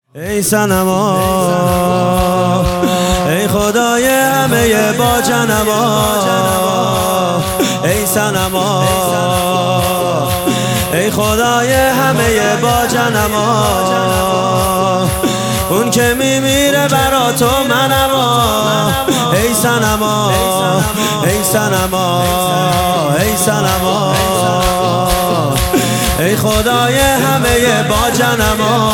ای صنما ای خدای همه با جنما ای صنما ای خدای همه با جنما اون که میمیره برا تو منما ای صنما ای صنما ای صنما ای خدای همه با جنما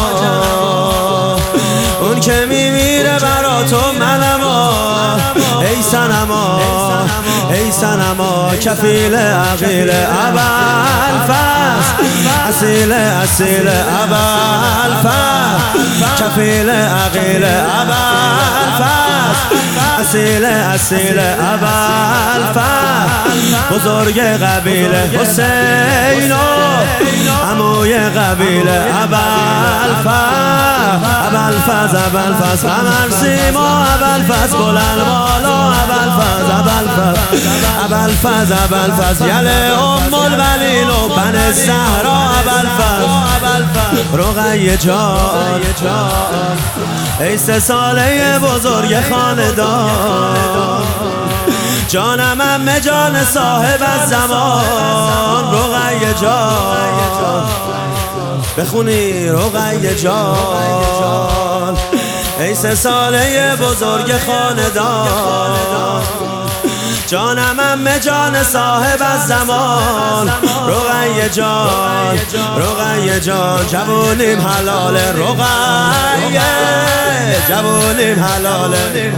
اون که میمیره برا تو منما ای صنما ای صنما کفیل عقیل ابوالفضل اصیل اصیل ابوالفضل کفیل عقیل ابوالفضل اصیل اصیل ابوالفضل بزرگ قبیل حسین و عموی قبیل ابوالفضل ابوالفضل ابوالفضل قمر سیما ابوالفضل بلند بالا ابوالفضل ابوالفضل ابوالفضل ابوالفضل یل ام الولیل و بن الزهرا ابوالفضل رقیه جان ای 3 ساله بزرگ خاندان جانم همه جان صاحب الزمان رقیه جان بخونی رقیه جان ای 3 ساله بزرگ خاندان جانم همه جان صاحب الزمان رقیه جان رقیه جان جوونیم حلال رقیه جوونیم حلال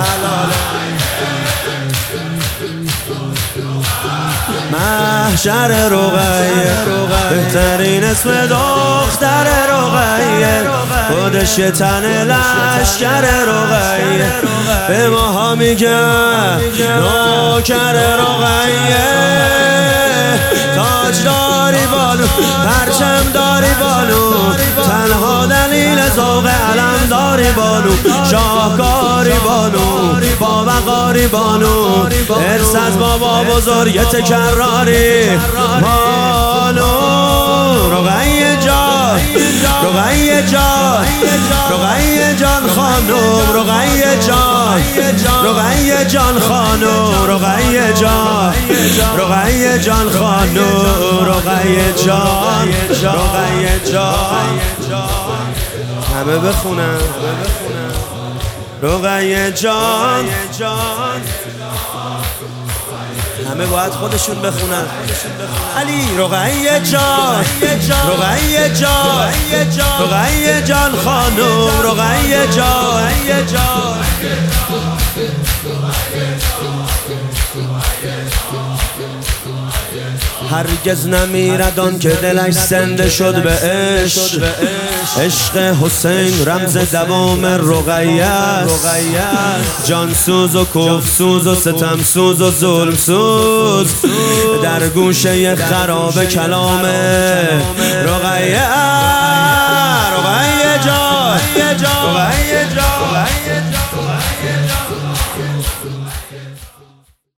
محشر رقیه بهترین اسم دختر رقیه خودش یه تن لشکر رقیه به ماها میگن نوکر رقیه تاج داری بانو پرچم داری بانو تنها دلیل ذوق علم داری بانو شاهکاری بانو باوقاری بانو ارث از بابا بزرگ تکراری بانو رقیه جان رقیه جان رقیه جان خانم رقیه جان رقیه جان خانم رقیه جان رقیه جان خانم رقیه جان رقیه جان همه بخونن رقیه جان همه باید خودشون بخونن علی رقیه جان رقیه جان رقیه جان خانم رقیه جان هرگز نمیرد آن که دلش زنده شد به عشق عشق حسین رمز دوام رقیه است جانسوز و کفسوز و ستمسوز و ظلمسوز در گوشه خراب کلام رقیه